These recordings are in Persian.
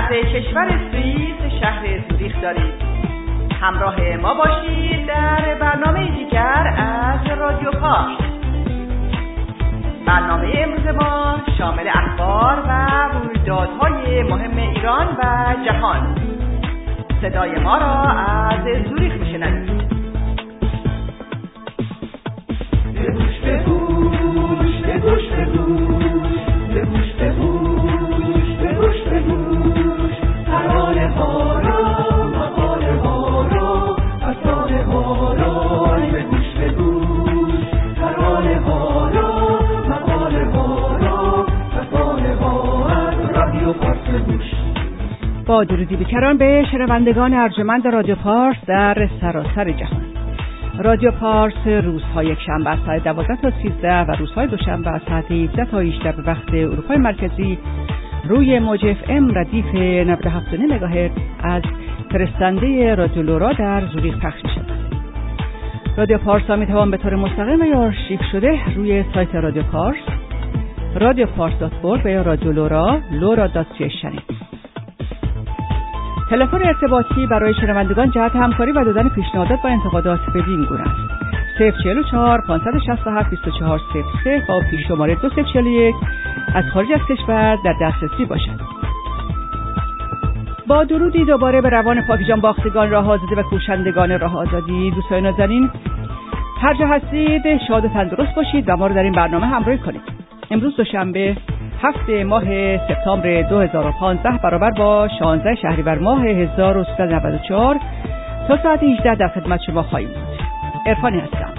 از کشور سوئیس شهر زوریخ دارید. همراه ما باشید در برنامه دیگر از رادیو پارس. برنامه امروز ما شامل اخبار و رویدادهای مهم ایران و جهان. صدای ما را از زوریخ میشنوید. با درودی بیکران به شنوندگان ارجمند رادیو پارس در سراسر جهان. رادیو پارس روزهای یکشنبه از ساعت 12 تا 13 و روزهای دوشنبه از ساعت 17 تا 18 به وقت اروپای مرکزی روی موج FM ردیف 97.9 مگاهرتز از فرستنده رادیو لورا در زوریخ پخش می‌شود. رادیو پارس می توان به طور مستقیم یا آرشیو شده روی سایت رادیو پارس، radiopars.org و یا رادیو لورا lora.ch شنید. تلفن ارتباطی برای شنوندگان جهت همکاری و دادن پیشنهادات و انتقادات بدین گونه است: 044 567 2403 با پیش شماره 2041 از خارج از کشور در دسترسی باشد. با درودی دوباره به روان پاک جان باختگان راه آزاده و کوشندگان راه آزادی. دوستان نازنین، هر جا هستید شاد و تندرست باشید و ما رو در این برنامه همراهی کنید. امروز دوشنبه 7 ماه سپتامبر 2015 برابر با 16 شهریور ماه 1394 تا ساعت 18 در خدمت شما خواهیم بود. عرفانی هستم.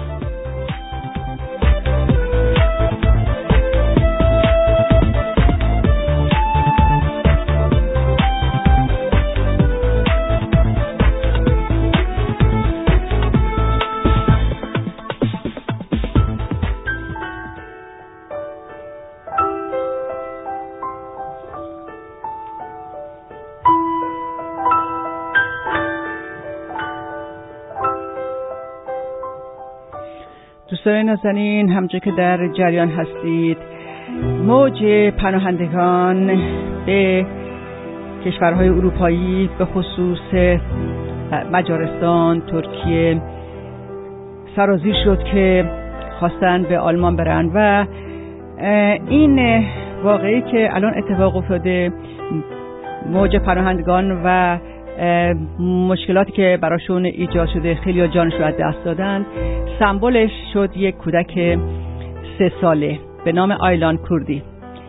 دوستان نازنین، همونجور که در جریان هستید، موج پناهندگان به کشورهای اروپایی به خصوص مجارستان، ترکیه سرازیر شد که خواستن به آلمان برن و این واقعی که الان اتفاق افتاده، موج پناهندگان و مشکلاتی که براشون ایجاد شده، خیلی ها جانشون از دست دادن، سمبولش شد یک کودک 3 ساله به نام آیلان کوردی.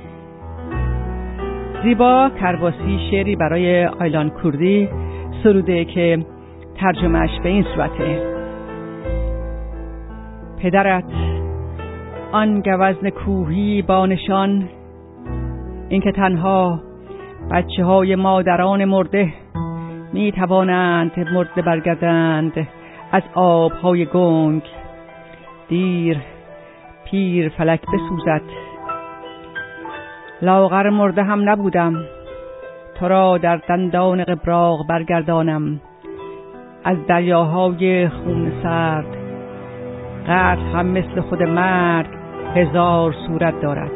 زیبا کرباسی شعری برای آیلان کوردی سروده که ترجمهش به این صورته: پدرت آن گوزن کوهی با نشان، این که تنها بچه های مادران مرده می توانند مرده برگردند از آبهای گنگ. دیر پیر فلک بسوزد، لاغر مرده هم نبودم، تو را در دندان قبراق برگردانم. از دریاهای خون سرد، قتل هم مثل خود مرگ 1000 صورت دارد.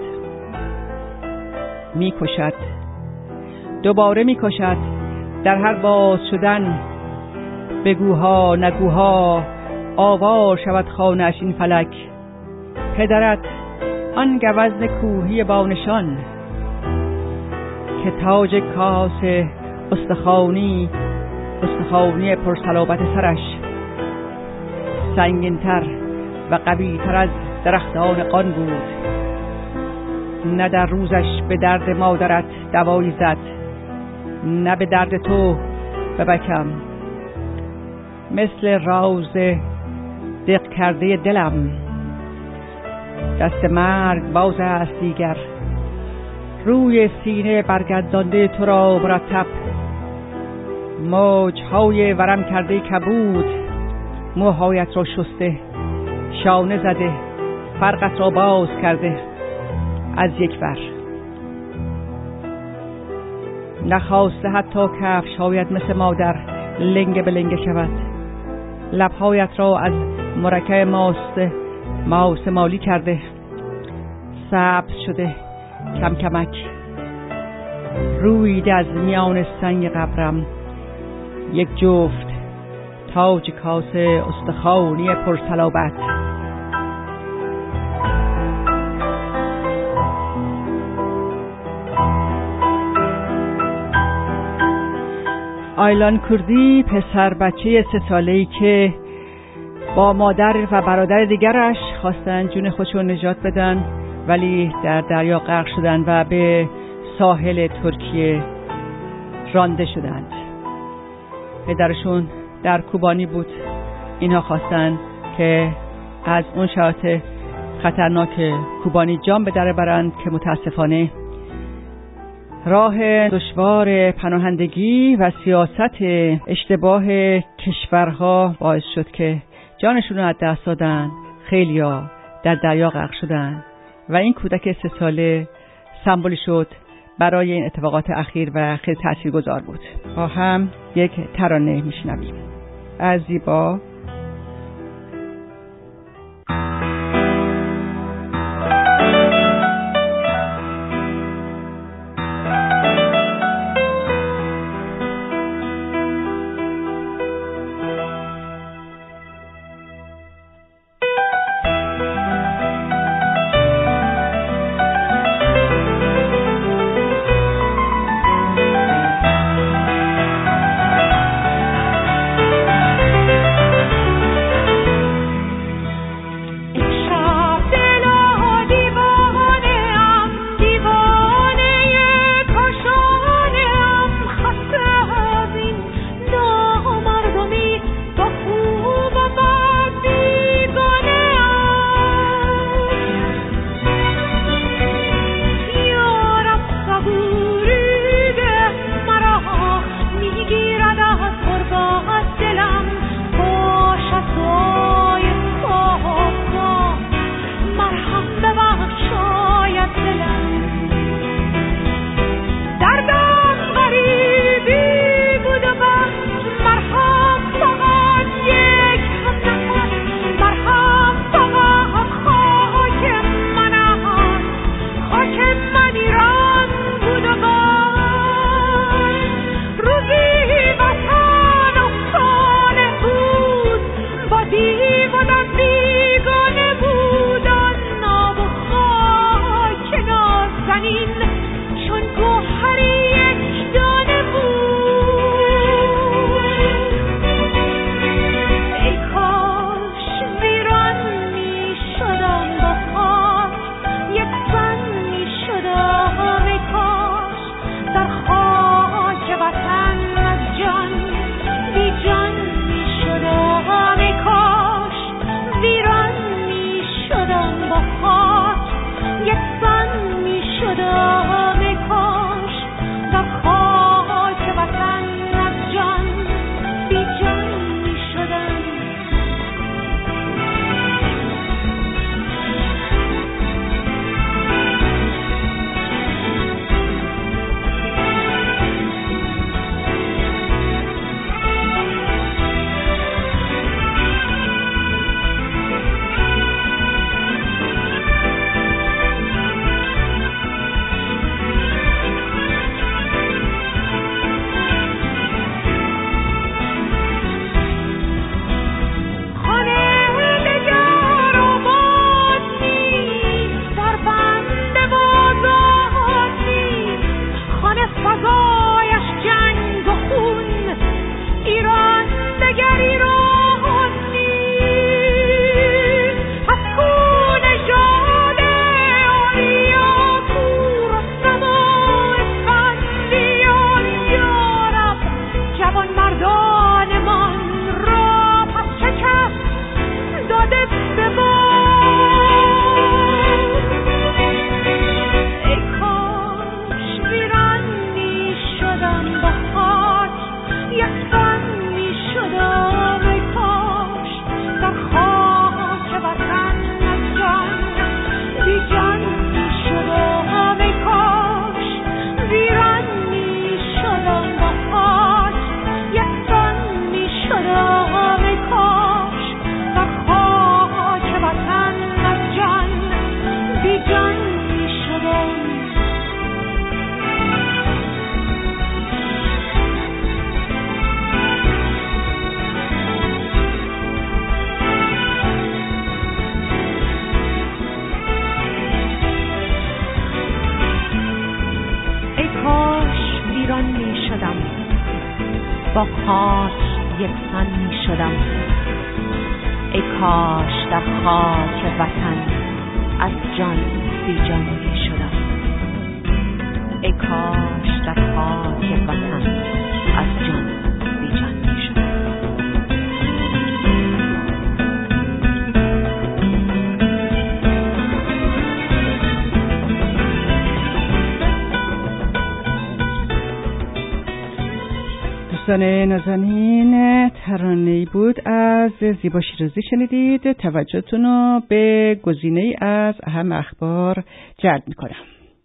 می کشد، دوباره می کشد، در هر باز شدن بگوها نگوها آوار شود خانه‌اش این فلک. پدرت آن گوزن کوهی با نشان، که تاج کاس استخوانی پرصلابت سرش سنگین‌تر و قوی‌تر از درختان قان بود. نه در روزش به درد مادرت دوایی زد، نه به درد تو ببکم. مثل راز دق کرده دلم، دست مرگ باز است دیگر. روی سینه برگردانده تو را مرتب، موجهای ورم کرده کبود. موهایت را شسته، شانه زده، فرقت را باز کرده از یک ور. نخواسته حتی کفش هایت مثل مادر لنگه به لنگه شود. لبهایت را از مرکب ماست مالی کرده، سبز شده کم کمک. رویده از میان سنگ قبرم یک جفت تاج کاسه استخوانی پرصلابت. آیلان کوردی پسر بچه 3 ساله‌ای که با مادر و برادر دیگرش خواستن جون خودشون نجات بدن ولی در دریا غرق شدند و به ساحل ترکیه رانده شدند. پدرشون در کوبانی بود. اینها خواستن که از اون شرایط خطرناک کوبانی جان به در برند که متاسفانه راه دشوار پناهندگی و سیاست اشتباه کشورها باعث شد که جانشون رو از دست دادن. خیلیا در دریا غرق شدن و این کودک 3 ساله سمبولی شد برای این اتفاقات اخیر و خیلی تاثیرگذار بود. با هم یک ترانه میشنویم از زیبا. شدم. ای کاش در خاک وطن از جان بی جان می شدم. ای کاش در خاک وطن از جان بی جان می شدم. دوستان نازنین، ترانه‌ای بود از زیبا شیرازی شنیدید. توجهتون رو به گزینه‌ای از اهم اخبار جلب می‌کنم.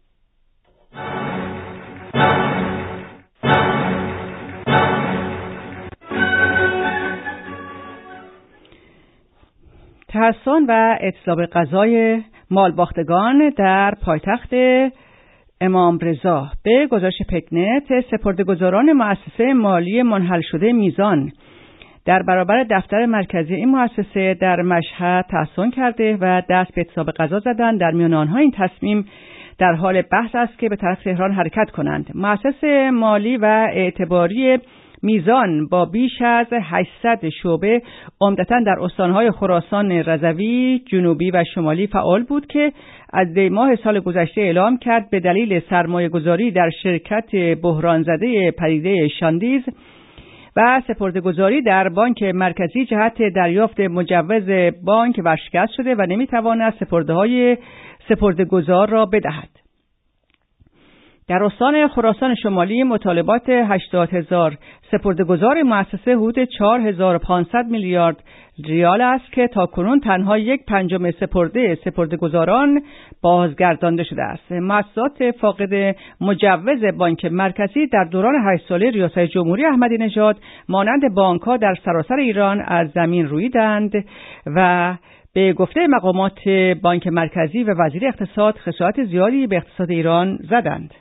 تحسن و اعتصاب غذای مالباختگان در پایتخت امام رضا. به گزارش پکنت، سپرده‌گذاران مؤسسه مالی منحل شده میزان در برابر دفتر مرکزی این مؤسسه در مشهد تحسن کرده و دست به اعتصاب غذا زدند. در میان آنها این تصمیم در حال بحث است که به طرف تهران حرکت کنند. مؤسسه مالی و اعتباری میزان با بیش از 800 شعبه عمدتاً در استانهای خراسان رضوی، جنوبی و شمالی فعال بود که از دی ماه سال گذشته اعلام کرد به دلیل سرمایه‌گذاری در شرکت بحران زده پدیده شاندیز و سپرده‌گذاری در بانک مرکزی جهت دریافت مجوز بانک ورشکست شده و نمی‌تواند سپرده‌های سپرده‌گذار را بدهد. در استان خراسان شمالی مطالبات 80,000 سپرده‌گذار مؤسسه حدود 4500 میلیارد ریال است که تاکنون تنها 1/5 سپرده‌گذاران بازگردانده شده است. مؤسسات فاقد مجوز بانک مرکزی در دوران 8 ساله ریاست جمهوری احمدی نژاد مانند بانک‌ها در سراسر ایران از زمین رویدند و به گفته مقامات بانک مرکزی و وزیر اقتصاد خسارت زیادی به اقتصاد ایران زدند.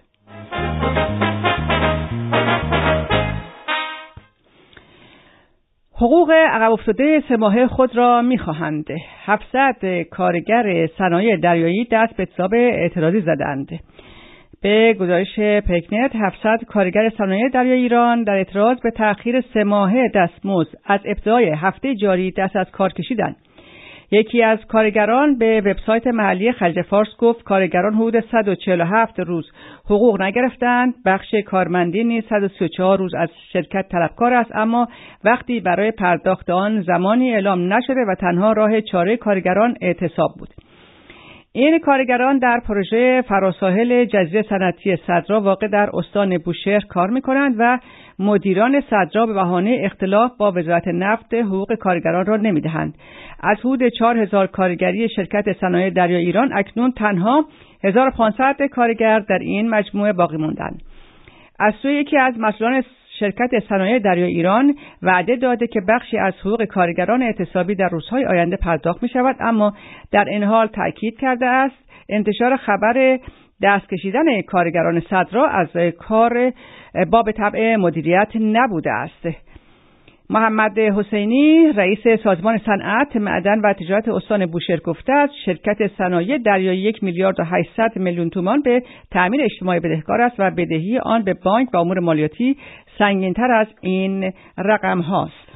حقوق عقب افتاده 3 ماهه خود را می‌خواهند. 700 کارگر صنایع دریایی دست به اعتصاب اعتراضی زدند. به گزارش پکنت، 700 کارگر صنایع دریایی ایران در اعتراض به تأخیر 3 ماهه دستمزد از ابتدای هفته جاری دست از کار کشیدند. یکی از کارگران به وبسایت محلی خلیج فارس گفت کارگران حدود 147 روز حقوق نگرفتند. بخش کارمندی نیز 134 روز از شرکت طلبکار است، اما وقتی برای پرداخت آن زمانی اعلام نشده و تنها راه چاره کارگران اعتصاب بود. این کارگران در پروژه فراساحل جزیره صنعتی صدرا واقع در استان بوشهر کار می‌کنند و مدیران صدرا به بهانه اختلاف با وزارت نفت حقوق کارگران را نمی‌دهند. از حدود 4000 کارگری شرکت صنایع دریایی ایران اکنون تنها 1500 کارگر در این مجموعه باقی ماندند. از سوی یکی از مسئولان شرکت صنایع دریایی ایران وعده داده که بخشی از حقوق کارگران اعتصابی در روزهای آینده پرداخت می شود، اما در این حال تأکید کرده است انتشار خبر دست کشیدن کارگران صدرا از کار باب طبع مدیریت نبوده است. محمد حسینی رئیس سازمان صنعت، معدن و تجارت استان بوشهر گفته است شرکت صنایع دریایی 1 میلیارد و 800 میلیون تومان به تأمین اجتماعی بدهکار است و بدهی آن به بانک و امور مالیاتی سنگین‌تر از این رقم هاست.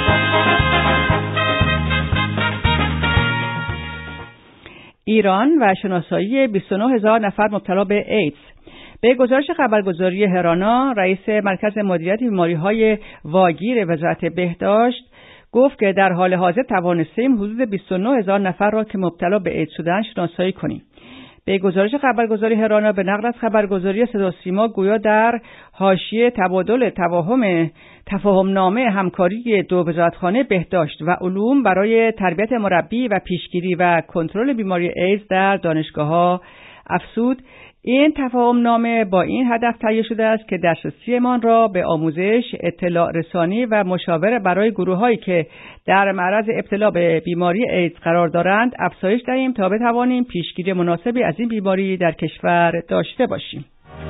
ایران و شناسایی 29000 نفر مبتلا به ایدز. به گزارش خبرگزاری هرانا، رئیس مرکز مدیریت بیماری‌های واگیر وزارت بهداشت گفت که در حال حاضر توانستیم حدود 29000 نفر را که مبتلا به ایدز شدند شناسایی کنیم. به گزارش خبرگزاری هرانا به نقل از خبرگزاری صدا و سیما گویا در حاشیه تبادل تفاهمنامه همکاری دو وزارتخانه بهداشت و علوم برای تربیت مربی و پیشگیری و کنترل بیماری ایدز در دانشگاه‌ها افزود. این تفاهمنامه با این هدف تهیه شده است که دسترسیمان را به آموزش، اطلاع رسانی و مشاوره برای گروه‌هایی که در معرض ابتلا به بیماری ایدز قرار دارند افزایش دهیم تا بتوانیم پیشگیری مناسبی از این بیماری در کشور داشته باشیم.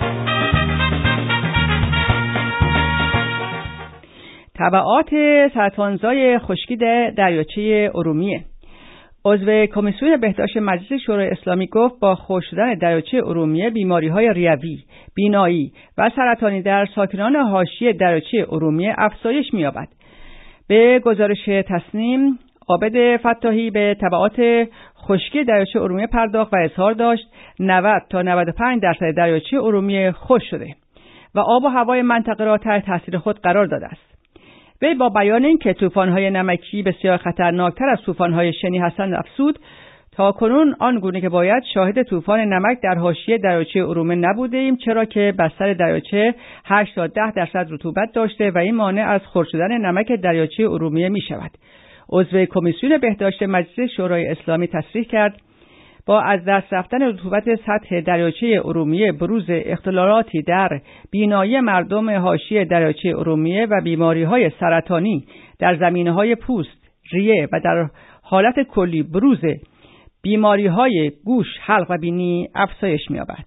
تبعات سرطانزای خشکی دریاچه ارومیه. عضو کمیسیون بهداشت مجلس شورای اسلامی گفت با خشک شدن دریاچه ارومیه بیماری‌های ریوی، بینایی و سرطانی در ساکنان حاشیه دریاچه ارومیه افزایش می‌یابد. به گزارش تصنیم، عابد فتاحی به تبعات خشکی دریاچه ارومیه پرداخت و اظهار داشت 90 تا 95% دریاچه ارومیه خشک شده و آب و هوای منطقه را تحت تاثیر خود قرار داده است. وی با بیان اینکه طوفان‌های نمکی بسیار خطرناکتر از طوفان‌های شنی هستند افزود تا کنون آنگونه که باید شاهد طوفان نمک در حاشیه دریاچه ارومیه نبودیم، چرا که بستر دریاچه 8 تا 10% رطوبت داشته و این مانع از خرد شدن نمک دریاچه ارومیه می شود. عضو کمیسیون بهداشت مجلس شورای اسلامی تصریح کرد با از دست رفتن رطوبت سطح دریاچه ارومیه بروز اختلالاتی در بینایی مردم حاشیه دریاچه ارومیه و بیماری‌های سرطانی در زمینه‌های پوست، ریه و در حالت کلی بروز بیماری‌های گوش، حلق و بینی افزایش می‌یابد.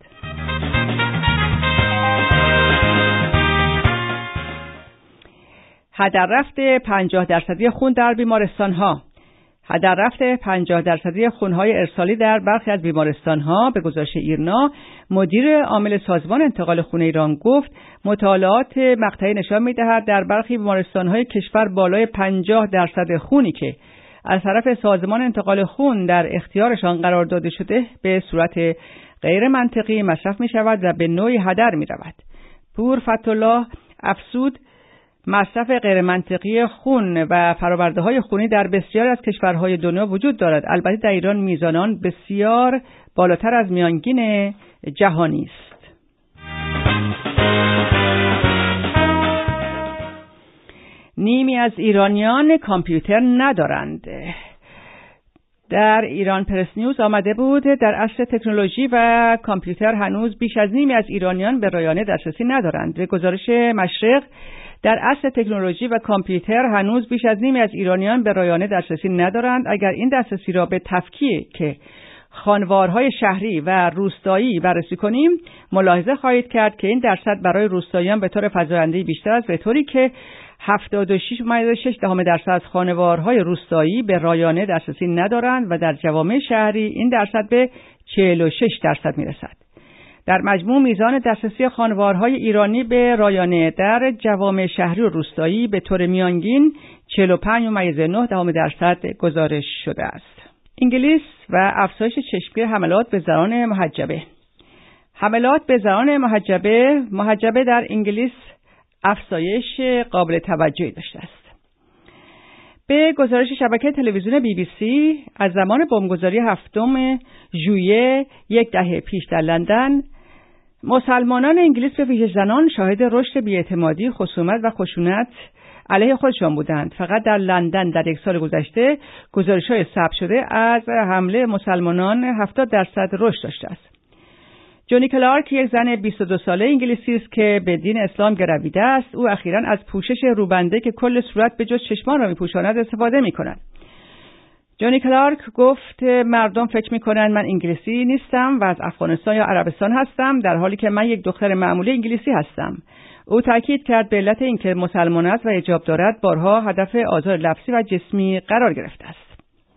هدر رفت 50% خون در بیمارستان‌ها. هدر رفت 50% خون‌های ارسالی در برخی از بیمارستان‌ها به گزارش ایرنا، مدیر عامل سازمان انتقال خون ایران گفت مطالعات مقطعی نشان می‌دهد در برخی بیمارستان‌های کشور بالای 50% خونی که از طرف سازمان انتقال خون در اختیارشان قرار داده شده به صورت غیر منطقی مصرف می‌شود و به نوعی هدر می‌رود. پور فتح‌الله افزود مصرف غیر منطقی خون و فرآورده‌های خونی در بسیاری از کشورهای دنیا وجود دارد. البته در ایران میزان آن بسیار بالاتر از میانگین جهانی است. نیمی از ایرانیان کامپیوتر ندارند. در ایران پرس نیوز آمده بود در عصر تکنولوژی و کامپیوتر هنوز بیش از نیمی از ایرانیان به رایانه دسترسی ندارند. به گزارش مشرق در عصر تکنولوژی و کامپیوتر هنوز بیش از نیمی از ایرانیان به رایانه دسترسی ندارند. اگر این دسترسی را به تفکیک خانوارهای شهری و روستایی بررسی کنیم، ملاحظه خواهید کرد که این درصد برای روستاییان به طور فزاینده‌ای بیشتر است، به طوری که 76.6% از خانوارهای روستایی به رایانه دسترسی ندارند و در جوامع شهری این درصد به 46% میرسد. در مجموع میزان دسترسی خانوارهای ایرانی به رایانه در جوامع شهری و روستایی به طور میانگین 45.9% گزارش شده است. انگلیس و افزایش چشمگیر حملات به زنان محجبه. حملات به زنان محجبه در انگلیس افزایش قابل توجهی داشته است. به گزارش شبکه تلویزیون BBC از زمان بمبگذاری 7 ژوئیه یک دهه پیش در لندن، مسلمانان انگلیس به ویژه زنان شاهد رشد بی‌اعتمادی، خصومت و خشونت علیه خودشان بودند. فقط در لندن در یک سال گذشته گزارش‌های ثبت شده از حمله مسلمانان 70% رشد داشته است. جونی کلارک یک زن 22 ساله انگلیسی است که به دین اسلام گرویده است. او اخیراً از پوشش روبنده که کل صورت به جز چشمان را می‌پوشاند استفاده می‌کند. جونی کلارک گفت مردم فکر می‌کنند من انگلیسی نیستم و از افغانستان یا عربستان هستم، در حالی که من یک دختر معمولی انگلیسی هستم. او تاکید کرد به علت اینکه مسلمان است و حجاب دارد بارها هدف آزار لفظی و جسمی قرار گرفته است.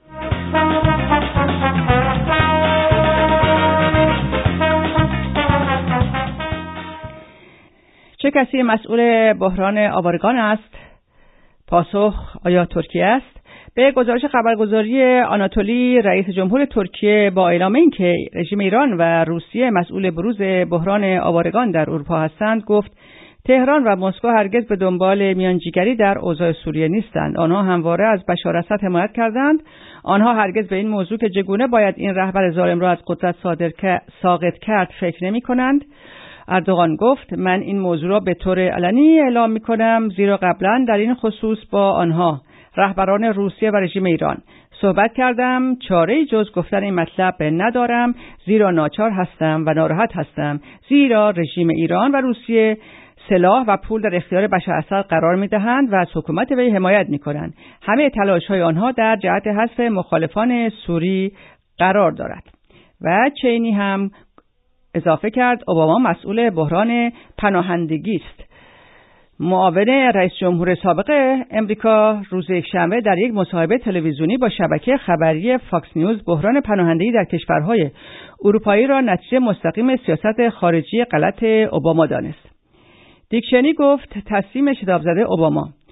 چه کسی مسئول بحران آوارگان است؟ پاسخ آیا ترکیه است؟ به گزارش خبرگزاری آناتولی، رئیس جمهور ترکیه با اعلام اینکه رژیم ایران و روسیه مسئول بروز بحران آوارگان در اروپا هستند، گفت تهران و مسکو هرگز به دنبال میانجیگری در اوضاع سوریه نیستند. آنها همواره از بشار اسد حمایت کردند. آنها هرگز به این موضوع که چگونه باید این رهبر ظالم را از قدرت ساقط کرد فکر نمی‌کنند. اردوغان گفت من این موضوع را به طور علنی اعلام می‌کنم، زیرا قبلا در این خصوص با آنها رهبران روسیه و رژیم ایران صحبت کردم. چاره‌ای جز گفتن این مطلب ندارم، زیرا ناچار هستم و ناراحت هستم، زیرا رژیم ایران و روسیه سلاح و پول در اختیار بشار اسد قرار می‌دهند و از حکومت وی حمایت می‌کنند. همه تلاش‌های آنها در جهت حذف مخالفان سوری قرار دارد. و چینی هم اضافه کرد اوباما مسئول بحران پناهندگی است. معاون رئیس جمهور سابق امریکا روز یکشنبه در یک مصاحبه تلویزیونی با شبکه خبری فاکس نیوز بحران پناهندگی در کشورهای اروپایی را نتیجه مستقیم سیاست خارجی غلط اوباما دانست. دیک چینی گفت تصمیم شتاب‌زده اوباما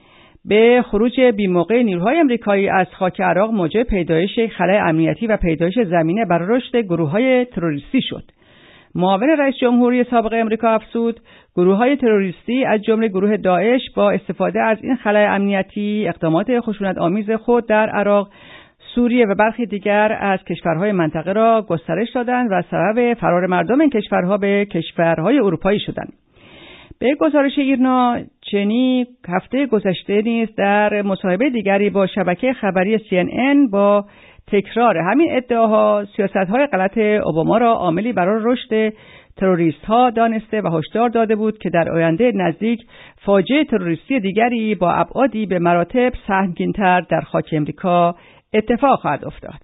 به خروج بی‌موقع نیروهای آمریکایی از خاک عراق موجب پیدایش خلأ امنیتی و پیدایش زمینه برای رشد گروه‌های تروریستی شد. معاون رئیس جمهوری سابق آمریکا افزود گروه‌های تروریستی از جمله گروه داعش با استفاده از این خلأ امنیتی اقدامات خشونت‌آمیز خود در عراق، سوریه و برخی دیگر از کشورهای منطقه را گسترش دادند و سبب فرار مردم این کشورها به کشورهای اروپایی شدند. به گزارش ایرنا چنی هفته گذشته نیز در مصاحبه دیگری با شبکه خبری CNN با تکرار همین ادعاها سیاست‌های غلط اوباما را عاملی برای رشد تروریست‌ها دانسته و هشدار داده بود که در آینده نزدیک فاجعه تروریستی دیگری با ابعادی به مراتب سهمگین‌تر در خاک امریکا اتفاق خواهد افتاد.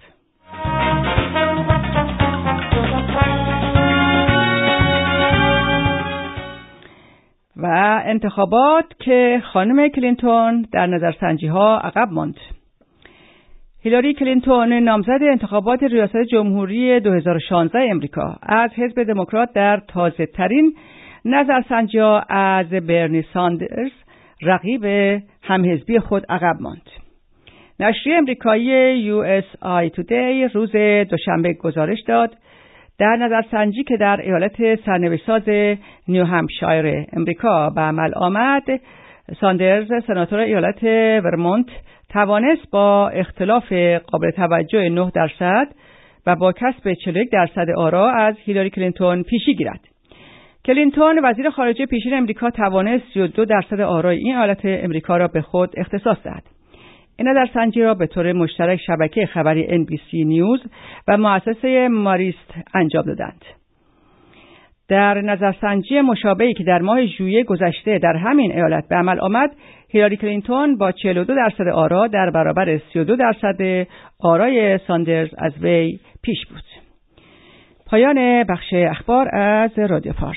و انتخابات که خانم کلینتون در نظرسنجی‌ها عقب ماند. هیلاری کلینتون نامزد انتخابات ریاست جمهوری 2016 امریکا از حزب دموکرات در تازه‌ترین نظرسنجی‌ها از برنی ساندرز رقیب همحزبی خود عقب ماند. نشریه امریکایی USA Today روز دوشنبه گزارش داد در نظرسنجی که در ایالت سرنوشت‌ساز نیو همپشایر امریکا به عمل آمد، ساندرز سناتور ایالت ورمونت توانست با اختلاف قابل توجه 9% و با کسب 41% آرا از هیلاری کلینتون پیشی گیرد. کلینتون وزیر خارجه پیشین امریکا توانست 32% آرای این ایالت امریکا را به خود اختصاص دهد. این نظرسنجی را به طور مشترک شبکه خبری NBC نیوز و مؤسسه ماریست انجام دادند. در نظرسنجی مشابهی که در ماه ژوئیه گذشته در همین ایالت به عمل آمد، هیلاری کلینتون با 42% آرا در برابر 32% آرای ساندرز از وی پیش بود. پایان بخش اخبار از رادیو فارس.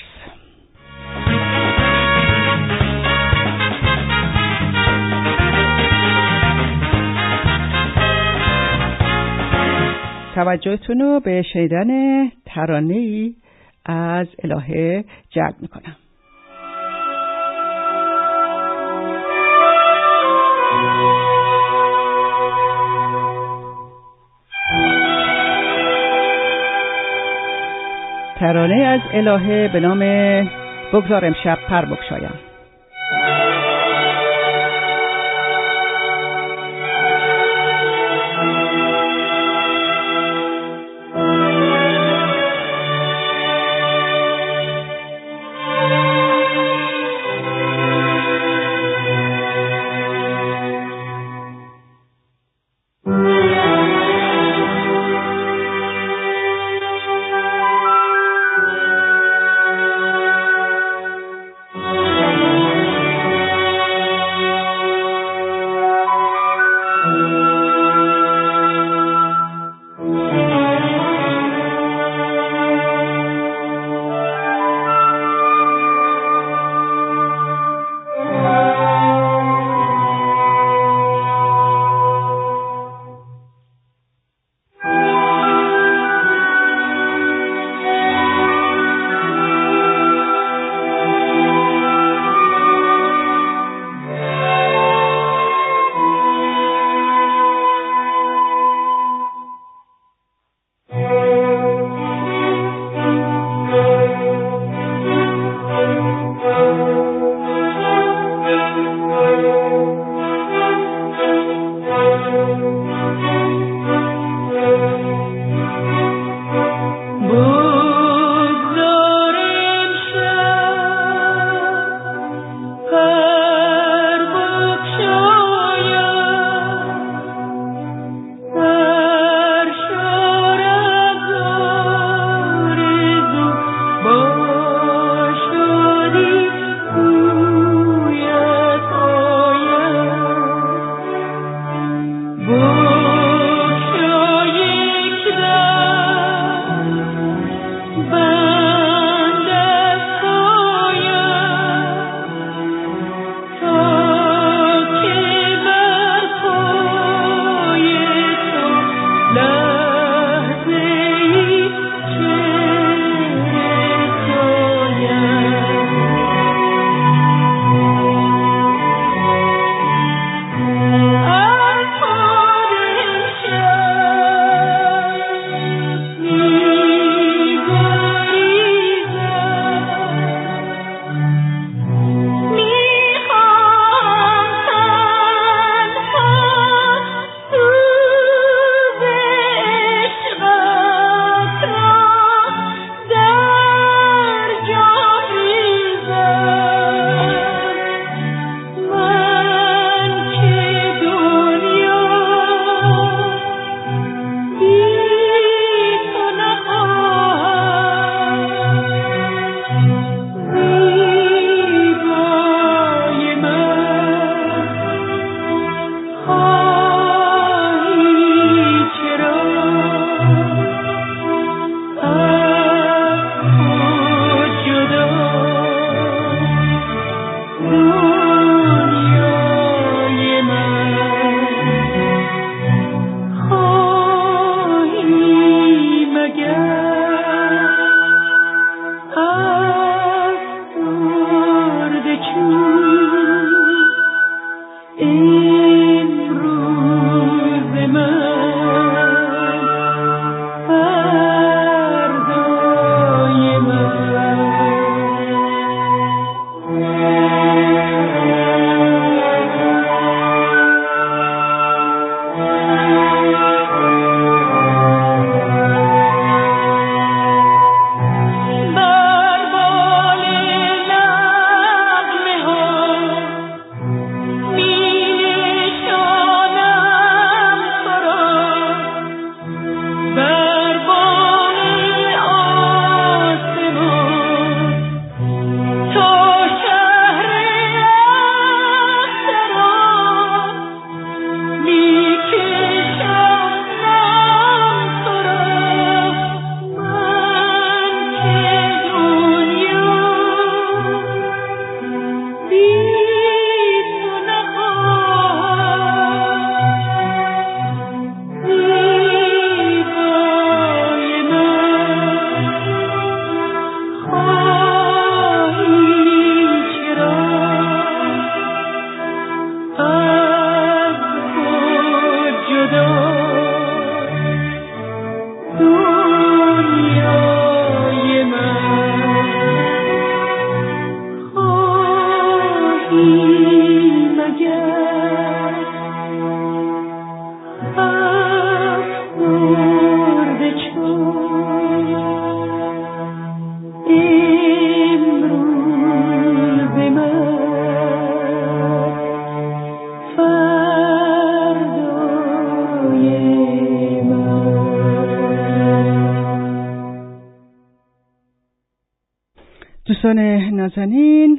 توجهتون رو به شنیدن ترانه‌ای از الهه جلب میکنم. ترانه از الهه به نام بگذار امشب پر بگشایم. دوستان نازنین،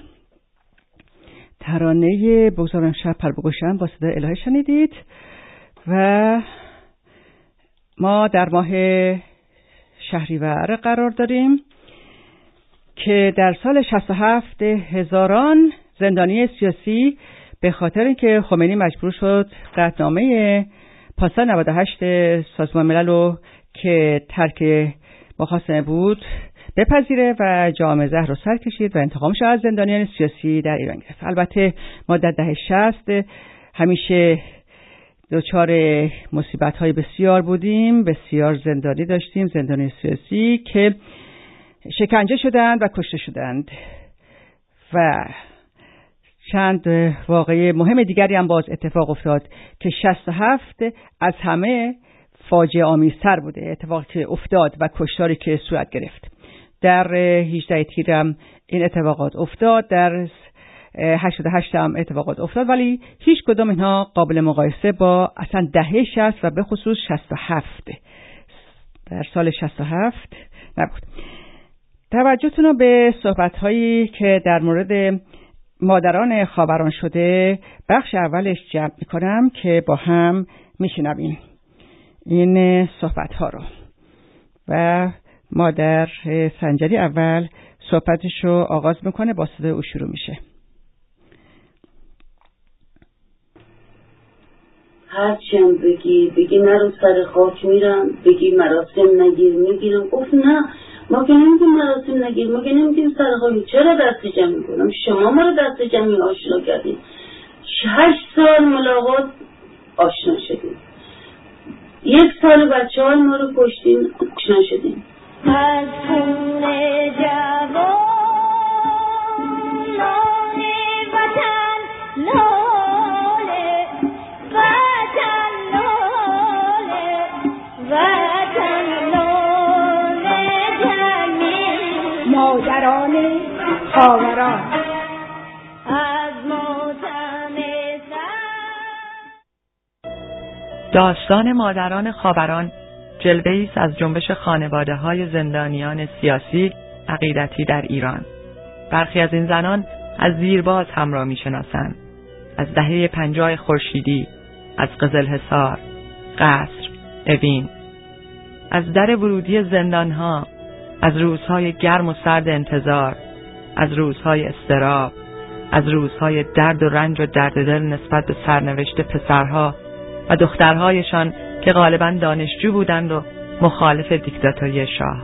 ترانه بگذارم شب پر بگوشم با صدای الهه شنیدید و ما در ماه شهریور قرار داریم که در سال 67 هزاران زندانی سیاسی به خاطر اینکه خمینی مجبور شد قطعنامه پاسدار 98 سازمان ملل رو که ترک محاصره بود بپذیره و جام زهر رو سر کشید و انتقامش از زندانیان سیاسی در ایران گرفت. البته ما در دهه 60 همیشه دچار مصیبت‌های بسیار بودیم، بسیار زندانی داشتیم، زندانی سیاسی که شکنجه شدند و کشته شدند و چند واقعه مهم دیگری هم باز اتفاق افتاد که 67 از همه فاجعه آمیزتر بوده. اتفاقی که افتاد و کشتاری که صورت گرفت در 18 تیر هم این اتفاقات افتاد، در 88 هم اتفاقات افتاد، ولی هیچ کدام اینها قابل مقایسه با اصلا دهه 60 و به خصوص 67 در سال 67 نبود. توجهتون رو به صحبت‌هایی که در مورد مادران خاوران شده بخش اولش جمع می‌کنم که با هم میشنویم این صحبت‌ها رو. و مادر سنجری اول صحبتش رو آغاز میکنه، با صدای او شروع میشه. هرچند بگی نرو سر خاک میرم، بگی مراسم نگیر میگیرم. گفت نه، ما که نمیگیم مراسم نگیر، ما که نمیگیم سر خاک. چرا دست جمع میکنم؟ شما ما رو دست جمعی آشنا کردیم. 8 سال ملاقات آشنا شدیم، 1 سال بچه‌های ما رو کشتیم آشنا شدیم. از خون جوان لاله وطن، لاله وطن، لاله وطن، لاله جمعی مادران خاوران از ماتم داستان مادران خاوران جلوه‌ای است از جنبش خانواده‌های زندانیان سیاسی عقیدتی در ایران. برخی از این زنان از زیرباز هم را می‌شناسند. از دهه 50 خورشیدی، از قزلحصار، قصر، اوین، از در ورودی زندان‌ها، از روزهای گرم و سرد انتظار، از روزهای اضطراب، از روزهای درد و رنج و درد دل نسبت به سرنوشت پسرها و دخترهایشان که غالباً دانشجو بودند و مخالف دیکتاتوری شاه.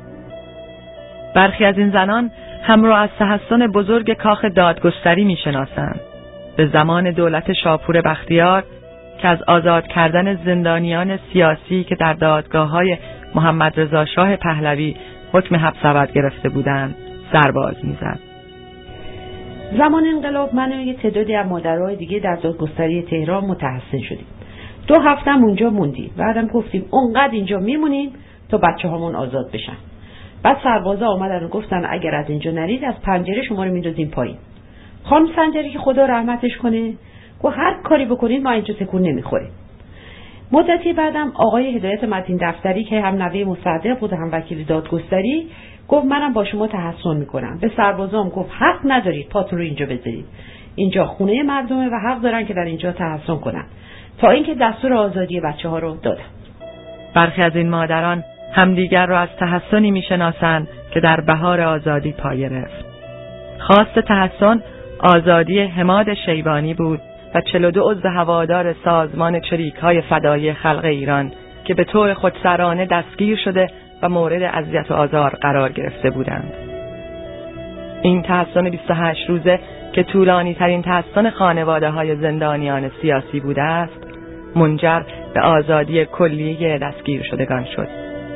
برخی از این زنان هم را از تحسن بزرگ کاخ دادگستری می‌شناسند. به زمان دولت شاپور بختیار که از آزاد کردن زندانیان سیاسی که در دادگاه‌های محمد رضا شاه پهلوی حکم حبس ابد گرفته بودند سرباز می‌زد. زمان انقلاب من و یه تعدادی از مادرای دیگه در دادگستری تهران متحسن شدیم. 2 هفته اونجا موندیم. بعدم گفتیم اونقدر اینجا میمونیم تا بچه‌هامون آزاد بشن. بعد سربازا اومدن و گفتن اگر از اینجا نرید از پنجره شما رو میندازیم پایین. خانم سنجری که خدا رحمتش کنه گفت هر کاری بکنید ما اینجا تکون نمیخوریم. مدتی بعدم آقای هدایت متین دفتری که هم نوه مصدق بود هم وکیل دادگستری گفت منم با شما تحسن میکنم. به سربازام گفت حق ندارید پاتون رو اینجا بذارید. اینجا خونه مردمه و حق دارن که در اینجا تحسن کنن. تا اینکه دستور آزادی بچه‌ها رو دادن. برخی از این مادران همدیگر را از تحسنی میشناسند که در بهار آزادی پا گرفت. خواست تحسن آزادی حماد شیبانی بود و 42 عضو هوادار سازمان چریک‌های فدایی خلق ایران که به طور خودسرانه دستگیر شده و مورد اذیت و آزار قرار گرفته بودند. این تحسن 28 روزه که طولانی ترین تحسن خانواده‌های زندانیان سیاسی بوده است، منجر به آزادی کلیه دستگیر شدگان شد.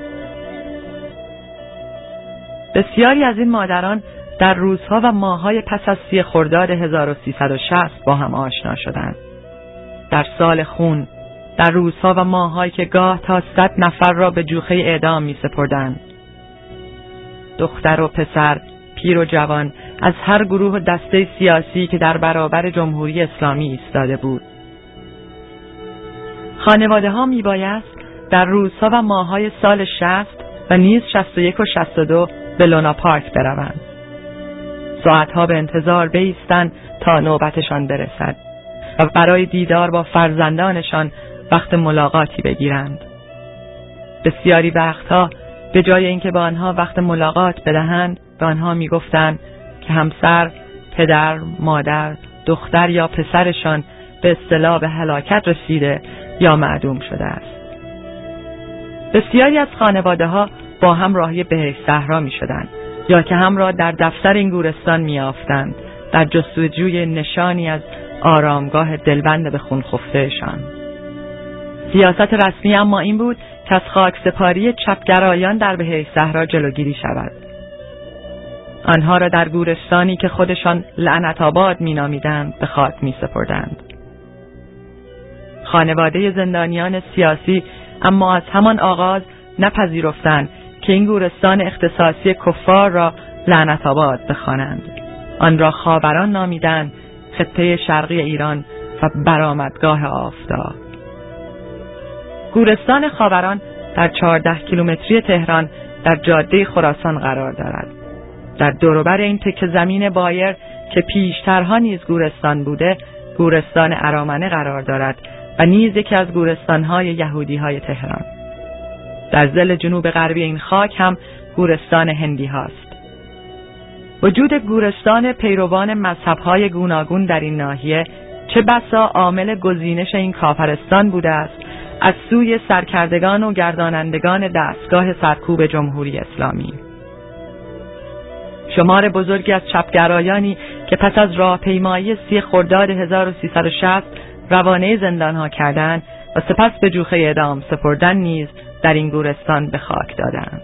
بسیاری از این مادران در روزها و ماه‌های پس از 30 خرداد 1360 با هم آشنا شدند. در سال خون، در روزها و ماه‌هایی که گاه تا 100 نفر را به جوخه اعدام می‌سپردند. دختر و پسر، پیر و جوان از هر گروه و دسته سیاسی که در برابر جمهوری اسلامی ایستاده بود. خانواده‌ها میبایست در روزها و ماه‌های سال 60 و نیز 61 و 62 به لونا پارک بروند. ساعتها به انتظار بایستند تا نوبتشان برسد و برای دیدار با فرزندانشان وقت ملاقاتی بگیرند. بسیاری وقتها به جای اینکه با آنها وقت ملاقات بدهند، به آنها میگفتند که همسر، پدر، مادر، دختر یا پسرشان به اصطلاح به هلاکت رسیده یا معدوم شده است. بسیاری از خانواده‌ها با هم راهی بهشت صحرا می‌شدند یا که هم را در دفتر این گورستان می‌یافتند در جستجوی نشانی از آرامگاه دلبند به خون خفته‌شان. سیاست رسمی اما این بود که از خاکسپاری چپگرایان در بهشت صحرا جلوگیری شود. آنها را در گورستانی که خودشان لعنت آباد می‌نامیدند به خاک می‌سپردند. خانواده زندانیان سیاسی اما از همان آغاز نپذیرفتند که این گورستان اختصاصی کفار را لعنت آباد بخوانند. آن را خاوران نامیدند، خطه شرقی ایران و برآمدگاه آفتاب. گورستان خاوران در 14 کیلومتری تهران در جاده خراسان قرار دارد. در دوروبر این تکه زمین بایر که پیشترها نیز گورستان بوده، گورستان ارامنه قرار دارد و نیز یکی از گورستان‌های یهودی‌های تهران. در ضلع جنوب غربی این خاک هم گورستان هندی هاست. وجود گورستان پیروان مذهب‌های گوناگون در این ناحیه چه بسا عامل گزینش این کافرستان بوده است از سوی سرکردگان و گردانندگان دستگاه سرکوب جمهوری اسلامی. شمار بزرگی از چپگرایانی که پس از راهپیمایی 30 خرداد 1360 روانه زندانها کردند و سپس به جوخه اعدام سپردن نیز در این گورستان به خاک دادند.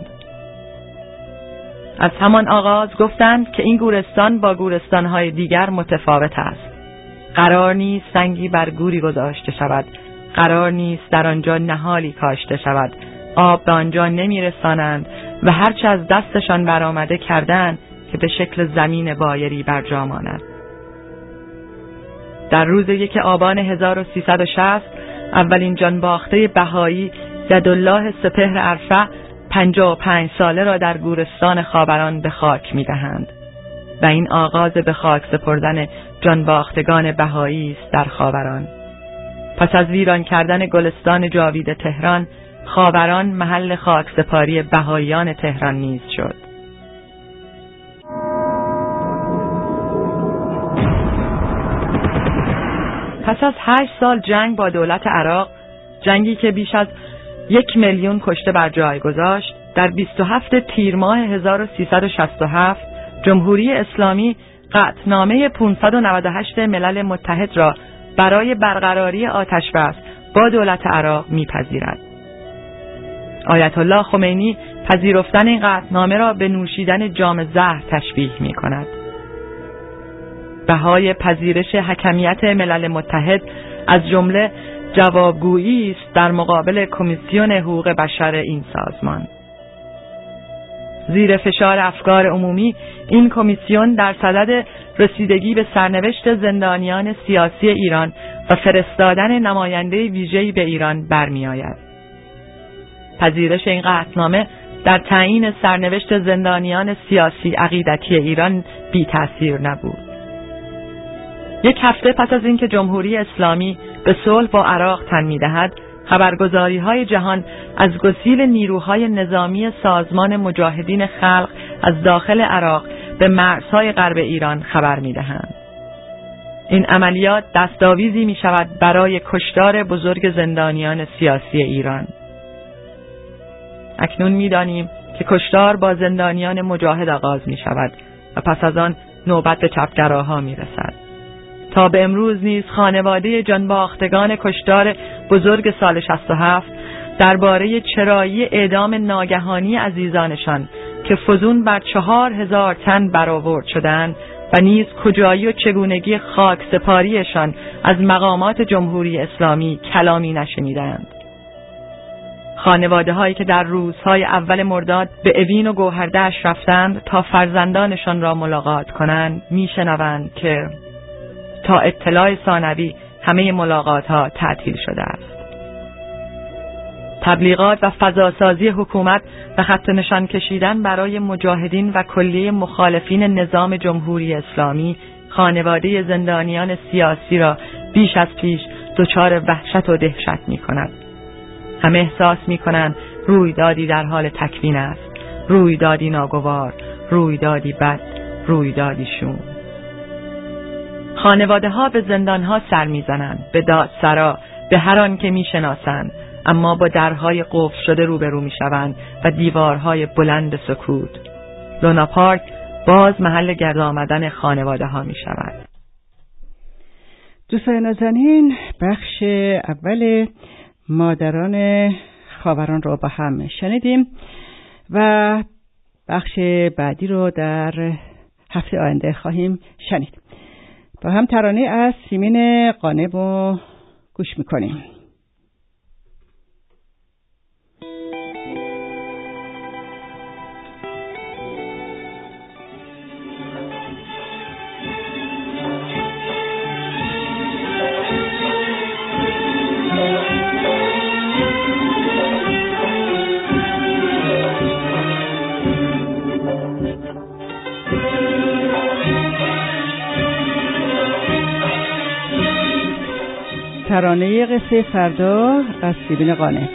از همان آغاز گفتند که این گورستان با گورستان‌های دیگر متفاوت است. قرار نیست سنگی بر گوری گذاشته شود، قرار نیست در آنجا نهالی کاشته شود، آب به آنجا نمی‌رسانند و هرچه از دستشان برآمده کردند که به شکل زمین بایری برجا ماند. در روز 1 آبان 1360 اولین جانباخته بهایی زدالله سپهر ارفع 55 ساله را در گورستان خاوران به خاک می‌دهند و این آغاز به خاک سپردن جانباختگان بهایی است در خاوران. پس از ویران کردن گلستان جاوید تهران، خاوران محل خاک سپاری بهاییان تهران نیز شد. پس از 8 سال جنگ با دولت عراق، جنگی که بیش از 1 میلیون کشته بر جای گذاشت، در 27 تیر ماه 1367 جمهوری اسلامی قطعنامه 598 ملل متحد را برای برقراری آتشبس با دولت عراق میپذیرد. آیت الله خمینی پذیرفتن این قطعنامه را به نوشیدن جام زهر تشبیه می‌کند. بهای پذیرش حکمیت ملل متحد از جمله جوابگویی است در مقابل کمیسیون حقوق بشر این سازمان. زیر فشار افکار عمومی، این کمیسیون در صدد رسیدگی به سرنوشت زندانیان سیاسی ایران و فرستادن نماینده ویژه‌ای به ایران برمی‌آید. پذیرش این قطعنامه در تعیین سرنوشت زندانیان سیاسی عقیدتی ایران بی تأثیر نبود. 1 هفته پس از اینکه جمهوری اسلامی به صلح با عراق تن می‌دهد، خبرگزاری‌های جهان از گسیل نیروهای نظامی سازمان مجاهدین خلق از داخل عراق به مرزهای غرب ایران خبر می‌دهند. این عملیات دستاویزی می‌شود برای کشتار بزرگ زندانیان سیاسی ایران. اکنون می‌دانیم که کشتار با زندانیان مجاهد آغاز می‌شود و پس از آن نوبت به چپگراها می‌رسد. تا به امروز نیز خانواده جانباختگان کشتار بزرگ سال 67 درباره چرایی اعدام ناگهانی عزیزانشان که فزون بر 4000 تن برآورد شدند و نیز کجایی و چگونگی خاک سپاریشان از مقامات جمهوری اسلامی کلامی نشنیدند. خانواده هایی که در روزهای اول مرداد به اوین و گوهردشت رفتند تا فرزندانشان را ملاقات کنند میشنوند که تا اطلاع ثانوی همه ملاقات ها تعطیل شده است. تبلیغات و فضاسازی حکومت و خط نشان کشیدن برای مجاهدین و کلیه مخالفین نظام جمهوری اسلامی خانواده زندانیان سیاسی را بیش از پیش دچار وحشت و دهشت می کند. همه احساس می کنند رویدادی در حال تکوین است، رویدادی ناگوار، رویدادی بد، رویدادی شوم. خانواده ها به زندان ها سر می زنند، به دادسرا، به هر آن که می شناسند، اما با درهای قفل شده روبرو می شوند و دیوارهای بلند سکوت. لونا پارک باز محل گرد آمدن خانواده ها می شود. دوستان نازنین، بخش اول مادران خاوران رو با هم شنیدیم و بخش بعدی رو در هفته آینده خواهیم شنید. با هم ترانه از سیمین قانب رو گوش میکنیم. ترانه قصه فردا از سیمین قانب.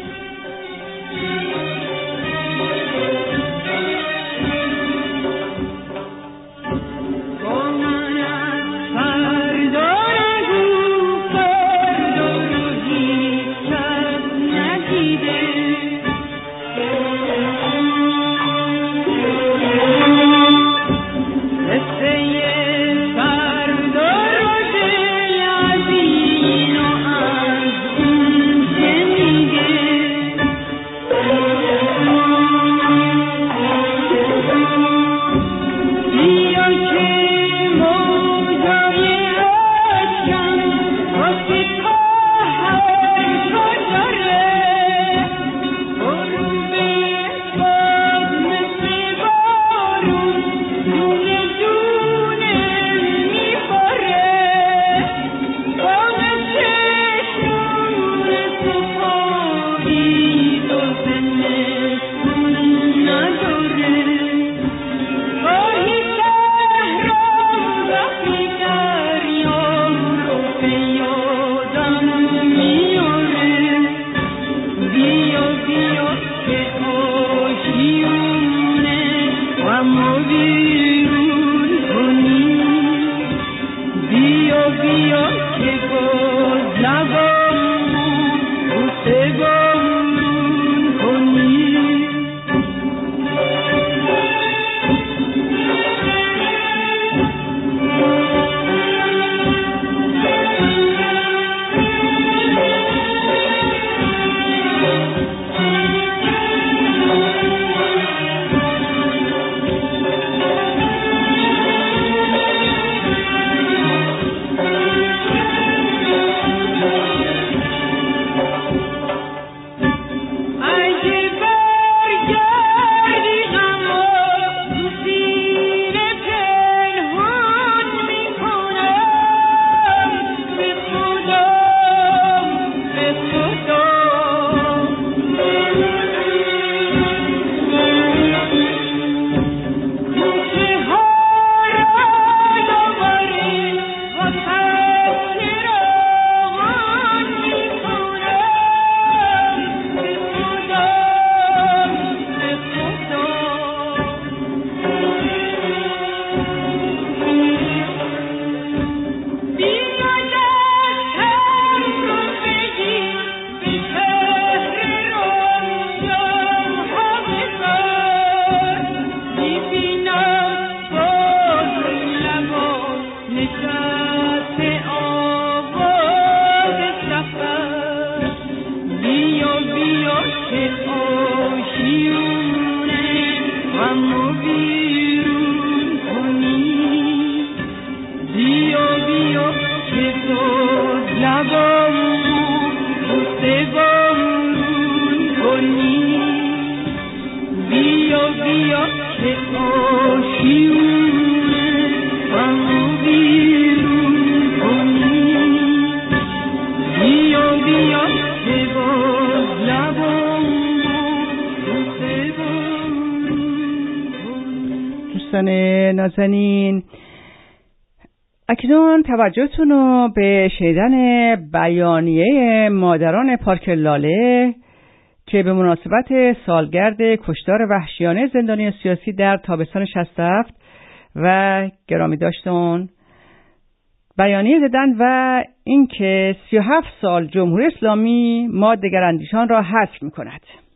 دوستان نازنین، اکنون توجهتون رو به شنیدن بیانیه مادران پارک لاله که به مناسبت سالگرد کشتار وحشیانه زندانی سیاسی در تابستان 67 و گرامی داشتون بیانیه دادن و اینکه 37 سال جمهوری اسلامی ما دگراندیشان را حذف می‌کند.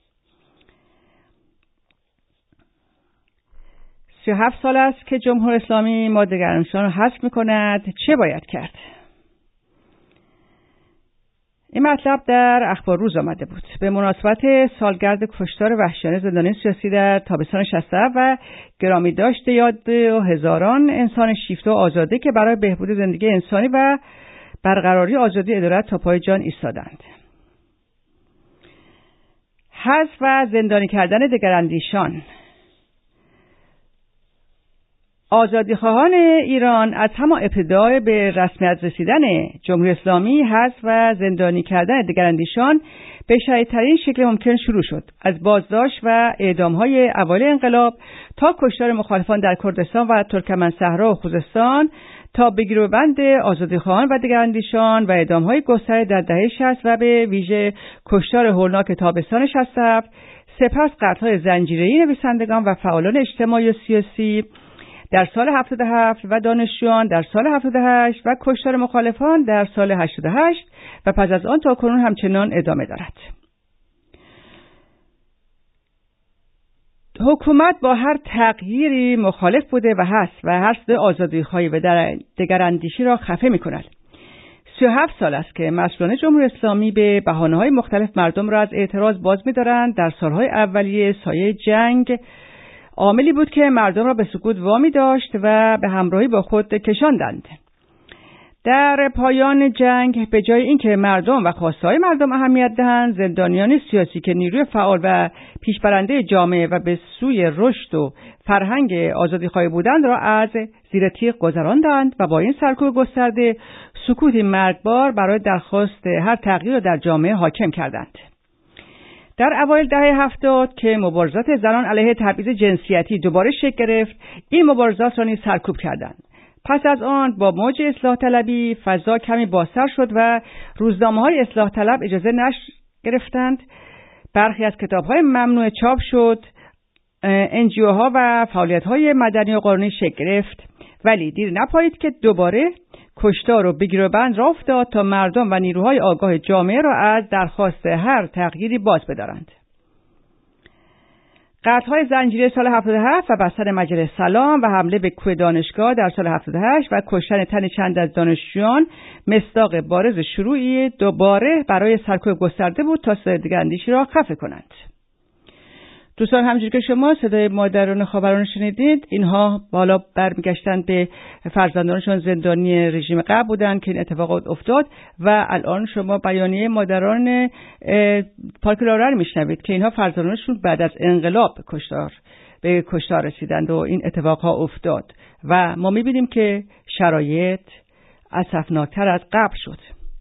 37 سال است که جمهوری اسلامی ما دگراندیشان را حذف می‌کند. چه باید کرد؟ این مطلب در اخبار روز آمده بود به مناسبت سالگرد کشتار وحشیانه زندانی سیاسی در تابستان 67 و گرامی داشت یاد هزاران انسان شیفته و آزاده که برای بهبود زندگی انسانی و برقراری آزادی عدالت تا پای جان ایستادند. حذف و زندانی کردن دگراندیشان. آزادیخواهان ایران از همان ابتدای به رسمیت رسیدن جمهوری اسلامی حذف و زندانی کردن دگراندیشان به شدیدترین شکل ممکن شروع شد. از بازداشت و اعدام‌های اوایل انقلاب تا کشتار مخالفان در کردستان و ترکمن‌صحرا و خوزستان تا بگیروبند آزادیخواهان و دگراندیشان و اعدام‌های گسترده در دهه 60 و به ویژه کشتار هولناک تابستان 67، سپس قتل‌های زنجیره‌ای نویسندگان و فعالان اجتماعی و سیاسی در سال 77 و دانشجویان در سال 78 و کشتار مخالفان در سال 88 و پس از آن تا کنون همچنان ادامه دارد. حکومت با هر تغییری مخالف بوده و هست و هر صدای آزادی‌خواهی و دگراندیشی را خفه می‌کند. 37 سال است که مسئولان جمهوری اسلامی به بهانه‌های مختلف مردم را از اعتراض باز می‌دارند. در سال‌های اولیه سایه جنگ عاملی بود که مردم را به سکوت وامی داشت و به همراهی با خود کشاندند. در پایان جنگ به جای اینکه مردم و خواسته‌های مردم اهمیت دهند، زندانیان سیاسی که نیروی فعال و پیشبرنده جامعه و به سوی رشد و فرهنگ آزادیخواهی بودند را از زیر تیغ گذراندند و با این سرکوب گسترده سکوتی مرگبار برای درخواست هر تغییر در جامعه حاکم کردند. در اوایل دهه 70 که مبارزات زنان علیه تبعیض جنسیتی دوباره شکل گرفت، این مبارزات را نیز سرکوب کردند. پس از آن با موج اصلاح طلبی فضا کمی بازتر شد و روزنامه‌های اصلاح طلب اجازه نشر گرفتند. برخی از کتاب‌های ممنوع چاپ شد. NGO‌ها و فعالیت‌های مدنی و قانونی شکل گرفت. ولی دیر نپایید که دوباره کشتار و بگیروبند را افتاد تا مردم و نیروهای آگاه جامعه را از درخواست هر تغییری باز بدارند. قتل‌های زنجیره سال 77 و بستن مجلس سلام و حمله به کوه دانشگاه در سال 78 و کشتن تن چند از دانشجویان مصداق بارز شروعی دوباره برای سرکوب گسترده بود تا صدای دگراندیشی را خفه کنند. دوستان، همونجوری که شما صدای مادران خاوران شنیدید، اینها بالا برمیگشتند به فرزندانشون زندانی رژیم قبل بودند که این اتفاقات افتاد و الان شما بیانیه مادران پارک لاله رو میشنوید که اینها فرزندانشون بعد از انقلاب به کشتار رسیدند و این اتفاقها افتاد و ما میبینیم که شرایط اسفناکتر از قبل شد.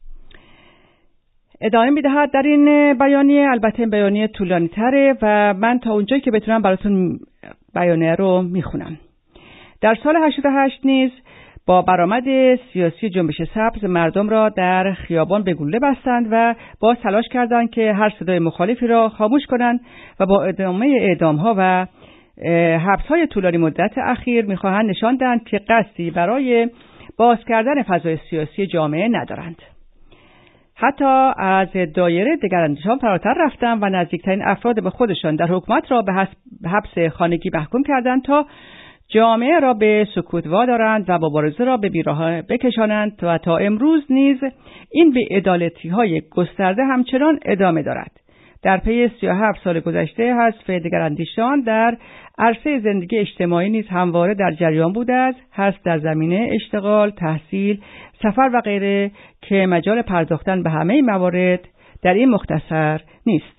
ادامه میدهد در این بیانیه. البته این بیانیه طولانی تره و من تا اونجایی که بتونم براتون بیانیه رو میخونم. در سال 88 نیز با برآمد سیاسی جنبش سبز مردم را در خیابان به گلوله بستند و باز تلاش کردند که هر صدای مخالفی را خاموش کنند و با ادامه اعدام‌ها و حبس‌های طولانی مدت اخیر میخواهند نشان دهند که قصدی برای باز کردن فضای سیاسی جامعه ندارند. حتی از دایره دگراندیشان فراتر رفتند و نزدیکترین افراد به خودشان در حکومت را به حبس خانگی محکوم کردند تا جامعه را به سکوت وادارند و مبارزه را به بیراه بکشانند و تا امروز نیز این بی‌عدالتی‌های گسترده همچنان ادامه دارد. در پی 37 سال گذشته حذف دگراندیشان در عرصه زندگی اجتماعی نیز همواره در جریان بوده است، هست در زمینه اشتغال، تحصیل، سفر و غیره که مجال پرداختن به همه موارد در این مختصر نیست.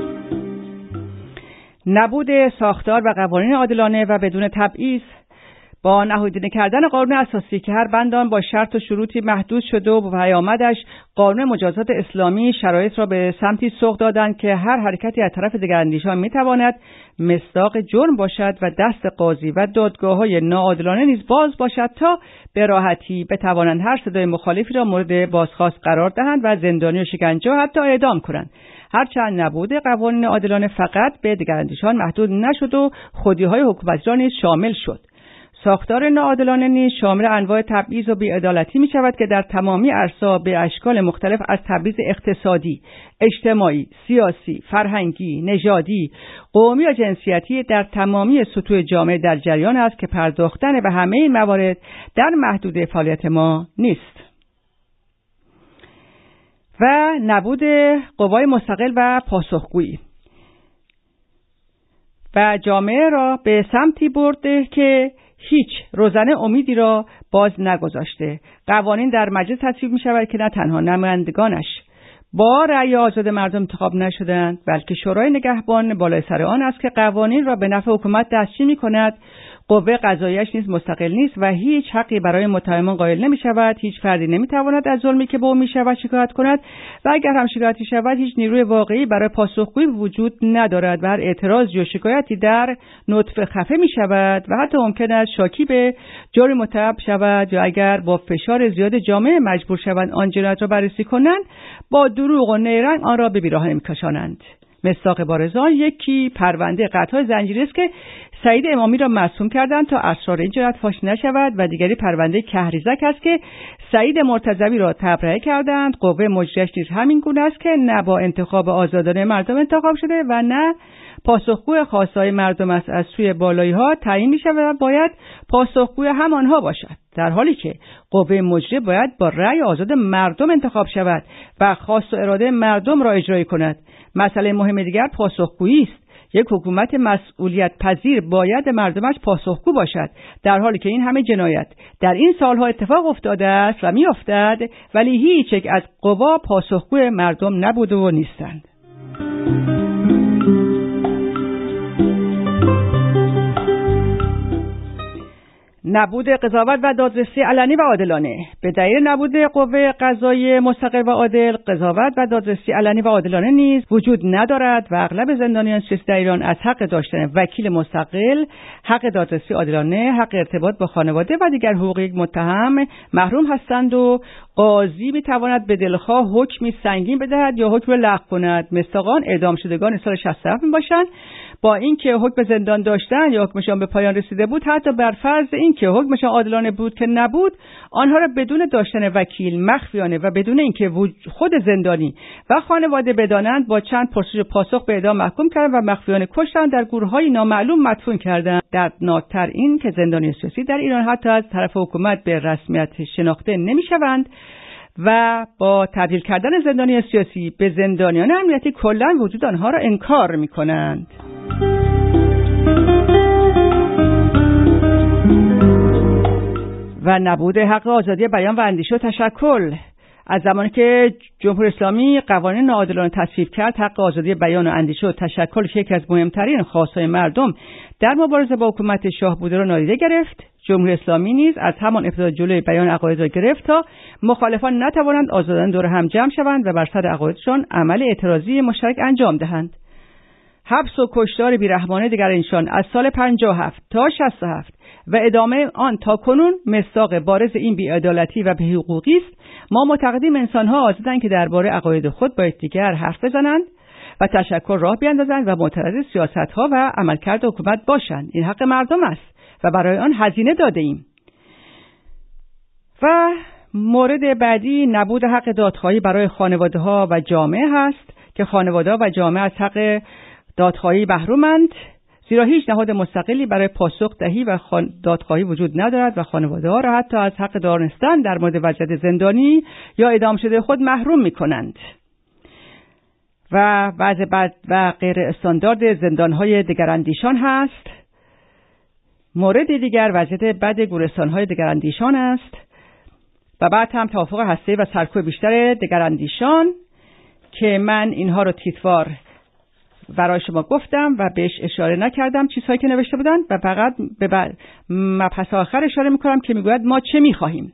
نبود ساختار و قوانین عادلانه و بدون تبعیض با نهادینه کردن قانون اساسی که هر بند آن با شرط و شروطی محدود شده و پیامدش قانون مجازات اسلامی شرایط را به سمتی سوق دادند که هر حرکتی از طرف دگراندیشان میتواند مصداق جرم باشد و دست قاضی و دادگاه‌های ناعادلانه نیز باز باشد تا به راحتی بتوانند هر صدای مخالفی را مورد بازخواست قرار دهند و زندانی و شکنجه حتی اعدام کنند. هرچند نبود قوانین عادلانه فقط به دگراندیشان محدود نشد و خودی‌های حکومتی را نیز شامل شد. ساختار ناعادلانه نیز شامل انواع تبعیض و بی‌عدالتی می شود که در تمامی عرصه‌ها به اشکال مختلف از تبعیض اقتصادی، اجتماعی، سیاسی، فرهنگی، نژادی، قومی و جنسیتی در تمامی سطوح جامعه در جریان است که پرداختن به همه این موارد در محدوده فعالیت ما نیست. و نبود قوای مستقل و پاسخگویی و جامعه را به سمتی برده که هیچ روزنه امیدی را باز نگذاشته. قوانین در مجلس تصویب می شود که نه تنها نمایندگانش با رأی آزاد مردم انتخاب نشدند، بلکه شورای نگهبان بالای سر آن است که قوانین را به نفع حکومت دستچین می کند. قوه قضاییش نیز مستقل نیست و هیچ حقی برای متهمان قائل نمی شود. هیچ فردی نمی تواند از ظلمی که به او می شود شکایت کند و اگر هم شکایتی شود هیچ نیروی واقعی برای پاسخگویی وجود ندارد و هر اعتراضی و شکایتی در نطفه خفه می شود و حتی ممکن است شاکی به جرم متهم شود یا اگر با فشار زیاد جامعه مجبور شوند آن جنایت را بررسی کنند با دروغ و نیرنگ آن را به بیراهه می کشانند. مصداق بارزان یکی پرونده قتل زنجیری است که سعید امامی را معصوم کردند تا اسرار این جنایت فاش نشود و دیگری پرونده کهریزک است که سعید مرتضوی را تبرئه کردند. قوه مجریش نیز همین گونه است که نه با انتخاب آزادانه مردم انتخاب شده و نه پاسخگوی خواستهای مردم است. از سوی بالایی‌ها تعیین می‌شود و باید پاسخگوی همانها باشد، در حالی که قوه مجری باید با رأی آزاد مردم انتخاب شود و خواست و اراده مردم را اجرا کند. مسئله مهم دیگر پاسخگویی است. یک حکومت مسئولیت پذیر باید مردمش پاسخگو باشد، در حالی که این همه جنایت در این سالها اتفاق افتاده است و می‌افتد، ولی هیچ یک از قوا پاسخگو مردم نبوده و نیستند. نبود قضاوت و دادرسی علنی و عادلانه. به دلیل نبود قوه قضایی مستقل و عادل، قضاوت و دادرسی علنی و عادلانه نیز وجود ندارد و اغلب زندانیان سیاسی در ایران از حق داشتن وکیل مستقل، حق دادرسی عادلانه، حق ارتباط با خانواده و دیگر حقوق متهم محروم هستند و قاضی میتواند به دلخواه حکمی سنگین بدهد یا حکم لغو کند. مصداقان اعدام شدگان سال 67 میباشند. با اینکه حکم زندان داشتن یا حکمشان به پایان رسیده بود، حتی بر فرض اینکه حکمشان عادلانه بود که نبود، آنها را بدون داشتن وکیل مخفیانه و بدون اینکه خود زندانی و خانواده بدانند با چند پرسش پاسخ به اعدام محکوم کردند و مخفیانه کشتند، در گورهای نامعلوم مدفون کردند. دردناکتر این که زندانی سیاسی در ایران حتی از طرف حکومت به رسمیت شناخته نمیشوند و با تبدیل کردن زندانی سیاسی به زندانیان امنیتی کلاً وجود آنها را انکار می‌کنند. و نبود حق آزادی بیان و اندیشه و تشکل. از زمانی که جمهوری اسلامی قوانین ناعادلانه تصویب کرد، حق آزادی بیان و اندیشه و تشکل که یکی از مهمترین خواستهای مردم در مبارزه با حکومت شاه بوده را نادیده گرفت. جمهوری اسلامی نیز از همان ابتدا جلوی بیان عقاید را گرفت تا مخالفان نتوانند آزادانه دور هم جمع شوند و بر سر عقایدشان عمل اعتراضی مشترک انجام دهند. حبس و کشتار بیرحمانه دگراندیشان از سال 57 تا 67 و ادامه آن تا کنون مصداق بارز این بی‌عدالتی و بی‌حقوقی است. ما معتقدیم انسان‌ها آزادند که درباره عقاید خود با یکدیگر حرف بزنند و تشکل راه بیاندازند و معترض سیاست‌ها و عملکرد حکومت باشند. این حق مردم است و برای آن هزینه داده‌ایم. و مورد بعدی نبود حق دادخواهی برای خانواده‌ها و جامعه هست که خانواده‌ها و جامعه از حق دادخواهی محرومند، زیرا هیچ نهاد مستقلی برای پاسخ دهی و دادخواهی وجود ندارد و خانواده‌ها را حتی از حق دانستن در مورد وضعیت زندانی یا اعدام شده خود محروم می‌کنند. و وضع بد و غیر استاندارد زندان‌های دگراندیشان هست. مورد دیگر وضعیت بد گورستان‌های دگراندیشان است و بعد هم توافق هسته‌ای و سرکوب بیشتر دگراندیشان که من اینها رو تیتوار برای شما گفتم و بهش اشاره نکردم چیزهایی که نوشته بودن و فقط به مبحث آخر اشاره میکنم که میگوید ما چه میخواهیم.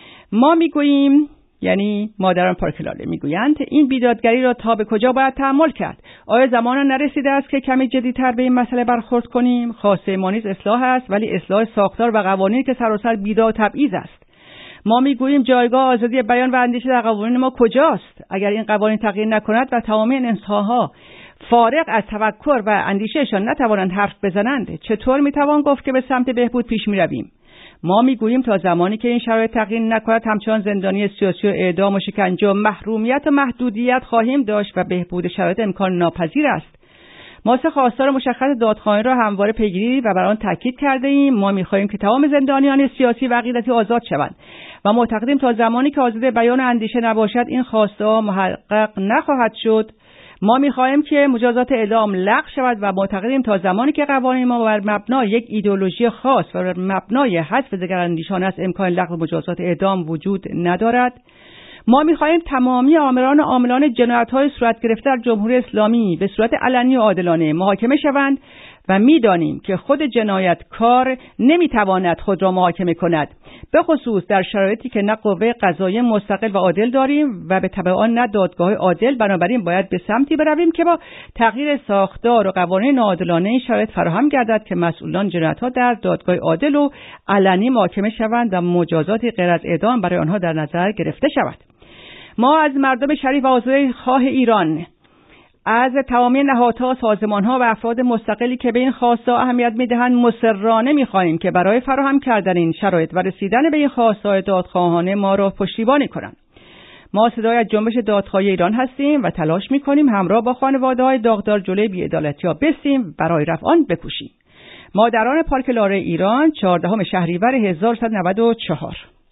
ما میگوییم، یعنی مادران پارک لاله میگویند، این بیدادگری را تا به کجا باید تحمل کرد؟ آیا زمان نرسیده است که کمی جدی‌تر به این مسئله برخورد کنیم؟ خواسته ما نیز اصلاح است، ولی اصلاح ساختار و قوانینی که سراسر بیداد و تبعیض است. ما میگوییم جایگاه آزادی بیان و اندیشه در قوانین ما کجاست؟ اگر این قوانین تغییر نکند و تمامی انسان‌ها فارغ از تفکر و اندیشهشان نتوانند حرف بزنند، چطور میتوان گفت که به سمت بهبود پیش میرویم؟ ما میگوییم تا زمانی که این شرایط تغییر نکند همچنان زندانی سیاسی و اعدام و شکنجه و محرومیت و محدودیت خواهیم داشت و بهبود شرایط امکان ناپذیر است. ما سه خواستار مشخص دادخواهی را همواره پیگیری و بر آن تاکید کرده ایم. ما می‌خواهیم که تمام زندانیان سیاسی و عقیدتی آزاد شوند و معتقدیم تا زمانی که آزادی بیان و اندیشه نباشد این خواسته محقق نخواهد شد. ما می‌خواهیم که مجازات اعدام لغو شود و معتقدیم تا زمانی که قوانین ما بر مبنای یک ایدئولوژی خاص و بر مبنای حذف دگراندیشانه است امکان لغو مجازات اعدام وجود ندارد. ما می‌خواهیم تمامی آمران و عاملان جنایت‌های صورت گرفته در جمهوری اسلامی به صورت علنی و عادلانه محاکمه شوند و می‌دانیم که خود جنایتکار نمی‌تواند خود را محاکمه کند، به خصوص در شرایطی که نه قوه قضاییه مستقل و عادل داریم و به تبع آن نه دادگاه عادل. بنابراین باید به سمتی برویم که با تغییر ساختار و قوانین ناعادلانه این شرایط فراهم گردد که مسئولان جنایت‌ها در دادگاه عادل و علنی محاکمه شوند و مجازات غیر از اعدام برای آنها در نظر گرفته شود. ما از مردم شریف و آزاده خواه ایران، از تمامی نهادها، سازمانها و افراد مستقلی که به این خواسته اهمیت میدهند مصرانه میخواهیم که برای فراهم کردن این شرایط و رسیدن به این خواسته دادخواهانه ما را پشتیبانی کنند. ما صدای از جنبش دادخواهی ایران هستیم و تلاش میکنیم همراه با خانواده‌های داغدار جلوی بی‌عدالتی‌ها بایستیم، برای رفع آن بکوشیم. مادران پارک لاله ایران، 14 شهریور 1394.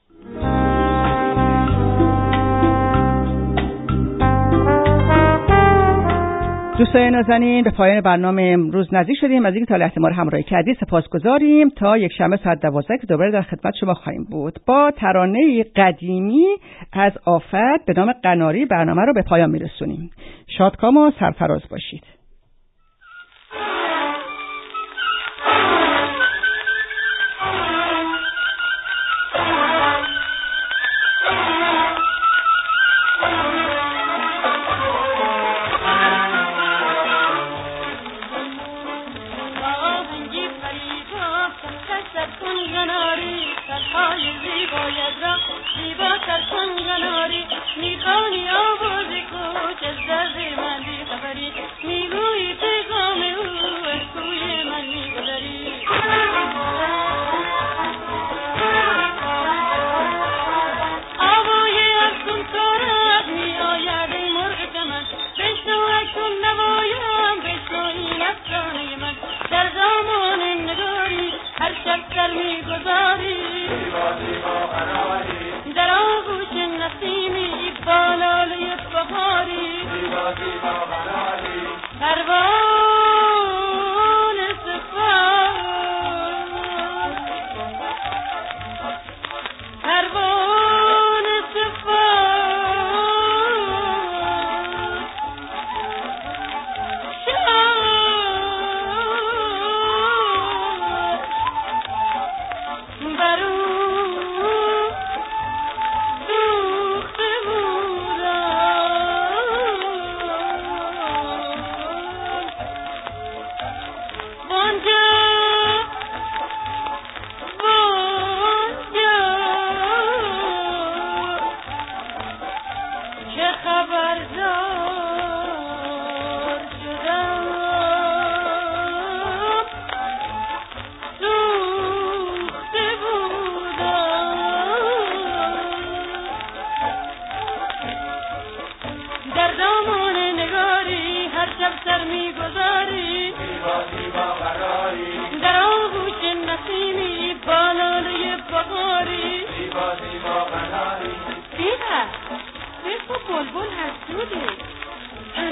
دوستان نازنین، به پایان برنامه امروز نزدیک شدیم. از اینکه تا لحظه ما رو همراهی کردید سپاسگزاریم. تا یک شنبه ساعت 12 که دوباره در خدمت شما خواهیم بود با ترانه قدیمی از آفت به نام قناری برنامه رو به پایان میرسونیم. شادکام و سرفراز باشید.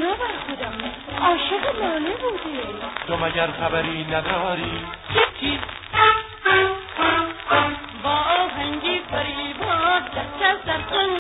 عاشق لاله بودی. تو مگر خبری نداری؟ چه چیز